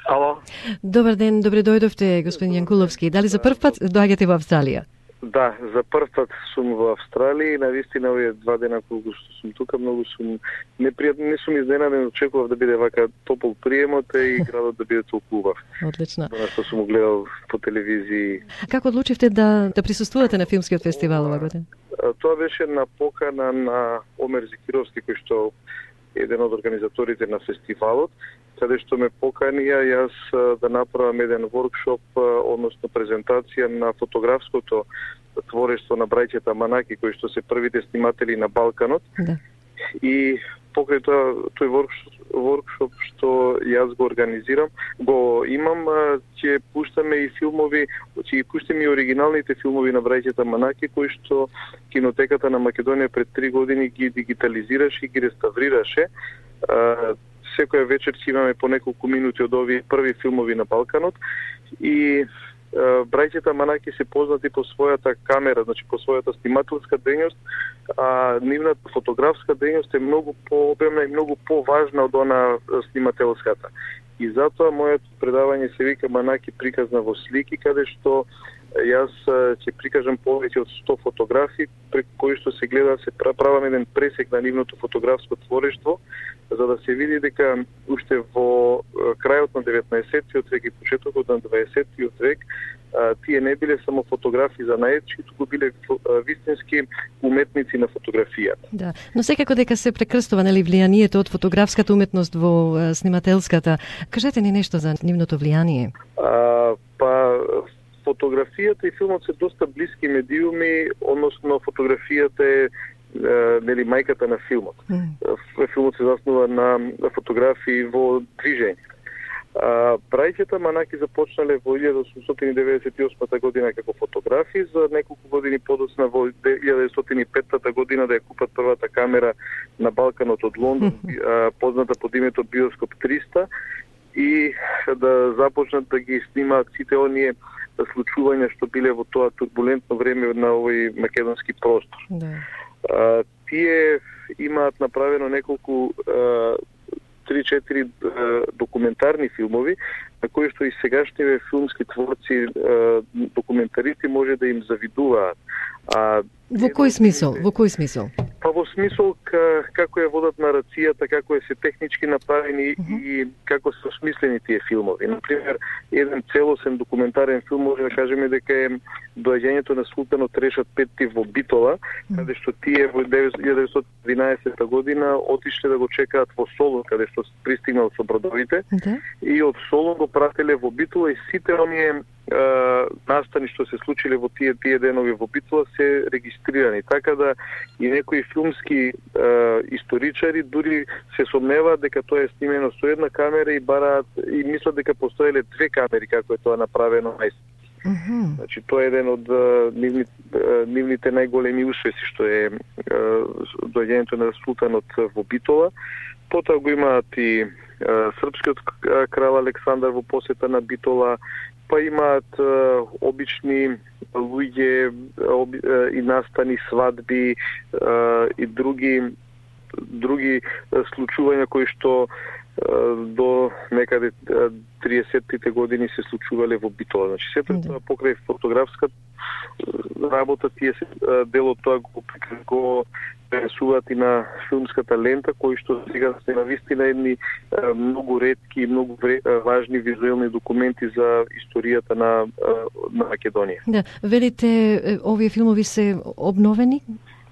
Ало. Добар ден, добре дојдовте, господин Јанкуловски. Дали за прв пат доаѓате во Австралија? Да, за прв пат сум во Австралија и навистина овие 2 дена колку што сум тука, многу сум непријатно, не сум изненаден, очекував да биде вака топол приемот и градот да биде толку убав. Одлично. Она што сум гледал по телевизии. Како одлучивте да присуствувате на филмскиот фестивал ова година? Тоа беше на покана на Омер Зекировски, кој што е еден од организаторите на фестивалот, каде што ме поканија јас да направам еден воркшоп, односно презентација на фотографското творештво на браќата Манаки, кои што се првите сниматели на Балканот. Да. И покрај тој воркшоп што јас го организирам, го имам, ќе пуштаме и филмови, ќе пуштаме и оригиналните филмови на браќата Манаки, кои што Кинотеката на Македонија пред 3 години ги дигитализираше и ги реставрираше. Секоја вечер ќе имаме по неколку минути од овие први филмови на Балканот и браќата Манаки се познати по својата камера, значи по својата снимателска дејност, а нивната фотографска дејност е многу пообемна и многу поважна од она снимателската. И затоа моето предавање се вика Манаки приказна во слики, каде што јас ќе прикажам повеќе од 100 фотографии, преку кои што се гледа, се правам еден пресек на нивното фотографско творештво, за да се види дека уште во крајот на 19-тиот век и почетокот на 20-тиот век тие не биле само фотографии за наетчи, туку биле вистински уметници на фотографијата. Да, но секако дека се прекрстува нели влијанието од фотографската уметност во снимателската. Кажете ни нешто за нивното влијание. Фотографијата и филмот се доста блиски медиуми, односно фотографијата е нели мајката на филмот. Филмот се заснува на фотографии во движење. Браќата Манаки започнале во 1898 година како фотографи, за неколку години подоцна во 1905 година да ја купат првата камера на Балканот од Лондон, позната под името Биоскоп 300, и да започнат да ги снимаат сите оние случувања што биле во тоа турбулентно време на овој македонски простор. Да. Тие имаат направено неколку 3-4 документарни филмови, на кои што и сегашниве филмски творци, документаристи може да им завидуваат. Во кој смисол? Во кој смисол? Па во смисол како ја водат нарацијата, како е се технички направени и како се осмислени тие филмови. Например, еден целосен документарен филм може да кажеме дека е доаѓањето на султанот Решат Петти во Битола, каде што тие во 1912 година отишле да го чекаат во Солун, каде што пристигнал со бродовите, и од Солун го прателе во Битола и сите оние настани што се случиле во тие денови во Битола се регистрирани, така да и некои филмски историчари дури се сомневаат дека тоа е снимено со една камера и бараат и мислат дека постоеле 2 камери како е тоа направено најстина. Значи тоа е еден од нивните најголеми успеси што е доаѓањето на султанот во Битола. Потоа го имаат и српскиот крал Александар во посета на Битола, па имаат обични луѓе и настани, свадби и други случувања кои што до некаде 30-тите години се случувале во Битола. Значи сето тоа покрај фотографската работа, тие се дел од тоа го пренесуваат и на филмската лента, кои што сега се навистина едни многу ретки и многу важни визуелни документи за историјата на Македонија. Да, велите овие филмови се обновени?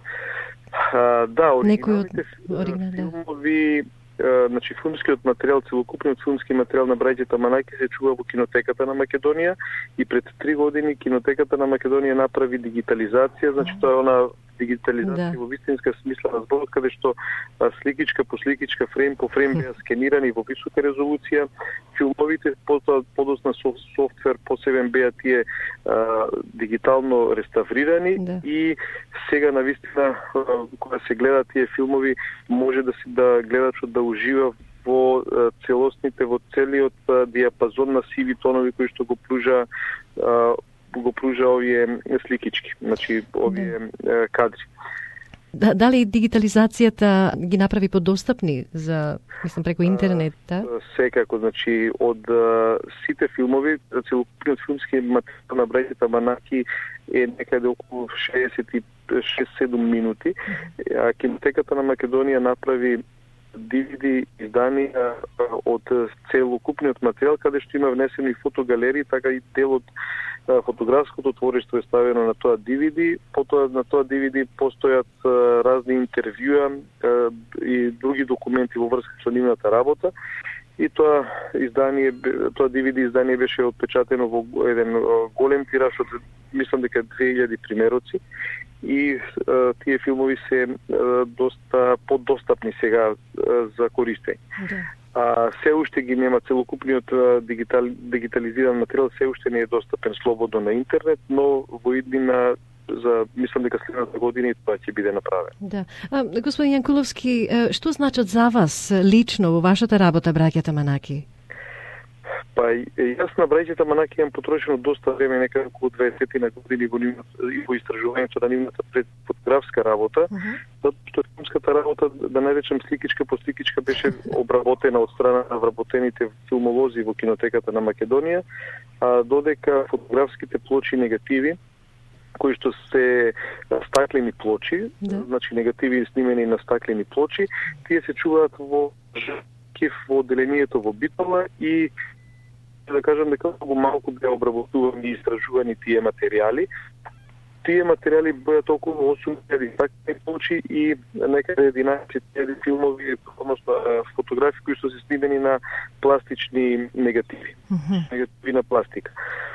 Да, оригиналните филмови, значи филмскиот материјал, целокупниот филмски материјал на браќата Манаки се чува во Кинотеката на Македонија и пред 3 години Кинотеката на Македонија направи дигитализација, значи тоа е она дигитализација во вистинска смисла на зборот, каде што сликичка по сликичка, фрейм по фрейм беа скенирани во висока резолуција. Филмовите подоцна софтвер посебен беа тие дигитално реставрирани и сега навистина кога се гледа тие филмови може да гледачот да ужива во целосните, во целиот диапазон на сиви тонови кои што го пружа овие сликички, значи овие кадри. Дали дигитализацијата ги направи подостапни за, мислам, преку интернет, да? Секако, значи, од сите филмови, целокупниот филмски материјал на браќата Манаки е некаде околу 66-7 минути. А Кинотеката на Македонија направи DVD изданија од целокупниот материјал, каде што има внесени фотогалерии, така и дел од фотографското творештво е ставено на тоа DVD. Потоа на тоа DVD постојат разни интервјуа и други документи во врска со нивната работа. И тоа DVD издание беше отпечатено во еден голем тираж од, мислам дека 2000 примероци. И тие филмови се доста подостапни сега за користење. Да. Се уште ги нема целокупниот дигитализиран материјал, се уште не е достапен слободно на интернет, но во иднина за, мислам дека следната година и тоа ќе биде направено. Да. Господин Јанкуловски, што значат за вас лично во вашата работа браќата Манаки? Па јас на браќата Манаки имам потрошено доста време, некако околу 20 години во истражувањето на нивната фотографска работа, затоа што филмската работа, да наречем сликичка по сликичка, беше обработена од страна на вработените филмолози во Кинотеката на Македонија, додека фотографските плочи негативи, кои што се стаклени плочи, значи негативи снимени на стаклени плочи, тие се чуваат во одделението во Битола и да кажам дека многу малку беа обработувани и истражувани тие материјали. Тие материјали беа околу 8.000 стаклени плочи и некаде 11.000 филмови, односно фотографии кои што се снимени на пластични негативи. Негативи на пластика.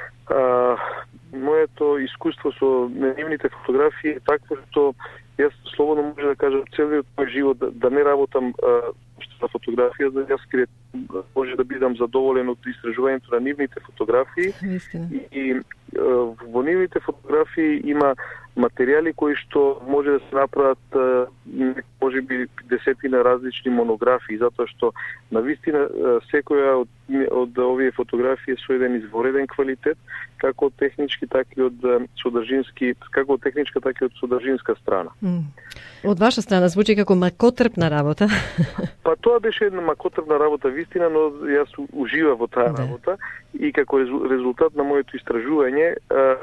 Моето искуство со нивните фотографии е такво што јас слободно може да кажам целиот мој живот да не работам на фотографија, за јас може да бидам задоволен од истражувањето на нивните фотографии. И во нивните фотографии има материјали кои што може да се направат може би десетина различни монографии, затоа што навистина секоја од овие фотографии со еден извореден квалитет, како од технички, така и од содржински, како од техничка, така и од содржинска страна. Од ваша страна звучи како макотрпна работа. Па тоа беше една макотрпна работа вистина, но јас уживав во таа работа и како резултат на моето истражување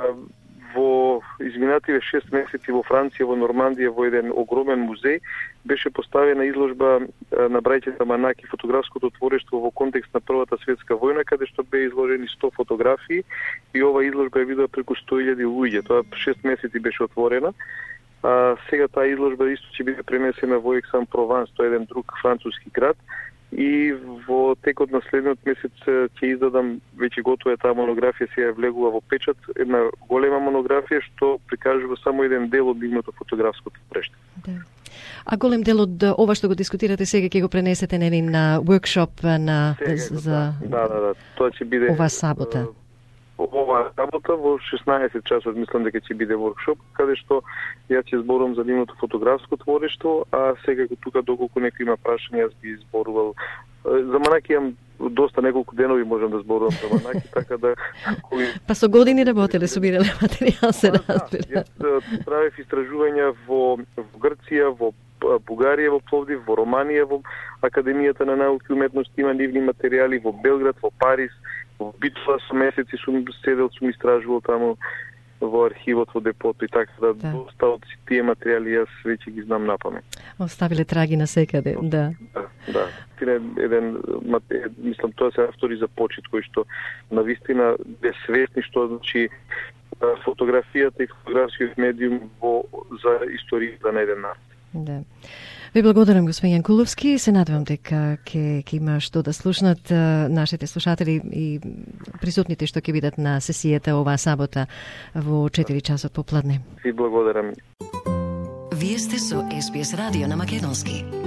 во изминативе 6 месеци во Франција, во Нормандија, во еден огромен музеј, беше поставена изложба на браќата Манаки, фотографското творештво во контекст на Првата светска војна, каде што беа изложени 100 фотографии и ова изложба е видела преку 100.000 луѓе. Тоа 6 месеци беше отворена. Сега таа изложба исто ќе биде пренесена во Ексан-Прованс, тоа е еден друг француски град. И во текот на следниот месец ќе издадам, веќе готова е таа монографија, сега влегува во печат, една голема монографија што прикажува само еден дел од нивното фотографско творештво. Да. А голем дел од ова што го дискутирате сега ќе го пренесете на workshop на за Да, тоа ќе биде ова сабота. Ова работа во 16 часот, мислам дека ќе биде воркшоп, каде што јас ќе зборувам за нивното фотографско творештво, а сега тука доколку некој има прашање, јас би зборувал. За Манаки имам доста, неколку денови можам да зборувам за Манаки, така да... Па со години работеле, собирале материјал, се разбира. Јас правев истражувања во Грција, во Бугарија, во Пловдив, во Романија, во Академијата на науки и уметности има нивни материјали, во Белград, во Париз, во Битола со месеци сум седел, сум истражувал таму во архивот, во депото и така да доста од тие материјали јас веќе ги знам напамет. Оставиле траги на секаде, да. Да. Мислам, тоа се автори за почит, кои што навистина бе свесни што значи фотографијата и фотографскиот медиум за историјата на еден народ. Да. Ви благодарам, господин Јанкуловски. Се надевам дека ќе има што да слушнат нашите слушатели и присутните што ќе бидат на сесијата оваа сабота во 4 часот попладне. Ви благодарам. Вие сте со SBS радио на македонски.